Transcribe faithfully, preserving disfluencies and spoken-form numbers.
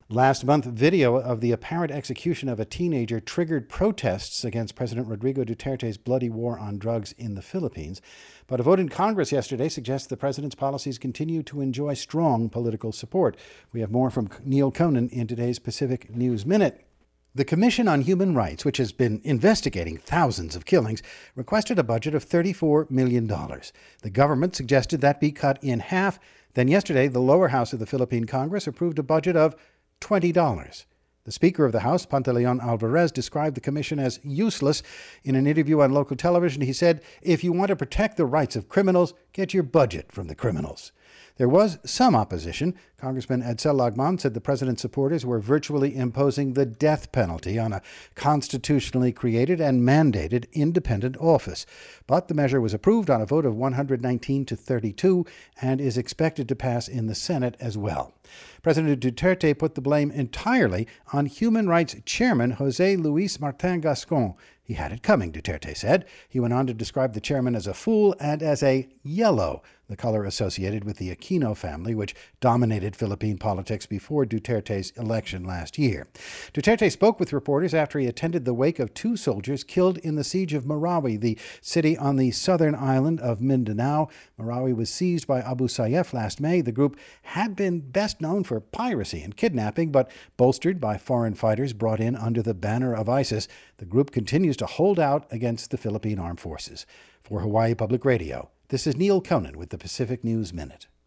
Last month, video of the apparent execution of a teenager triggered protests against President Rodrigo Duterte's bloody war on drugs in the Philippines. But a vote in Congress yesterday suggests the president's policies continue to enjoy strong political support. We have more from Neil Conan in today's Pacific News Minute. The Commission on Human Rights, which has been investigating thousands of killings, requested a budget of thirty-four million dollars. The government suggested that be cut in half. Then yesterday, the lower house of the Philippine Congress approved a budget of twenty dollars. The Speaker of the House, Pantaleon Alvarez, described the commission as useless. In an interview on local television, he said, "If you want to protect the rights of criminals, get your budget from the criminals." There was some opposition. Congressman Edsel Lagman said the president's supporters were virtually imposing the death penalty on a constitutionally created and mandated independent office. But the measure was approved on a vote of one hundred nineteen to thirty-two and is expected to pass in the Senate as well. President Duterte put the blame entirely on Human Rights Chairman José Luis Martin Gascon. He had it coming, Duterte said. He went on to describe the chairman as a fool and as a yellow, the color associated with the Aquino family, which dominated Philippine politics before Duterte's election last year. Duterte spoke with reporters after he attended the wake of two soldiers killed in the siege of Marawi, the city on the southern island of Mindanao. Marawi was seized by Abu Sayyaf last May. The group had been best known for piracy and kidnapping, but bolstered by foreign fighters brought in under the banner of ISIS, the group continues to hold out against the Philippine Armed Forces. For Hawaii Public Radio, this is Neil Conan with the Pacific News Minute.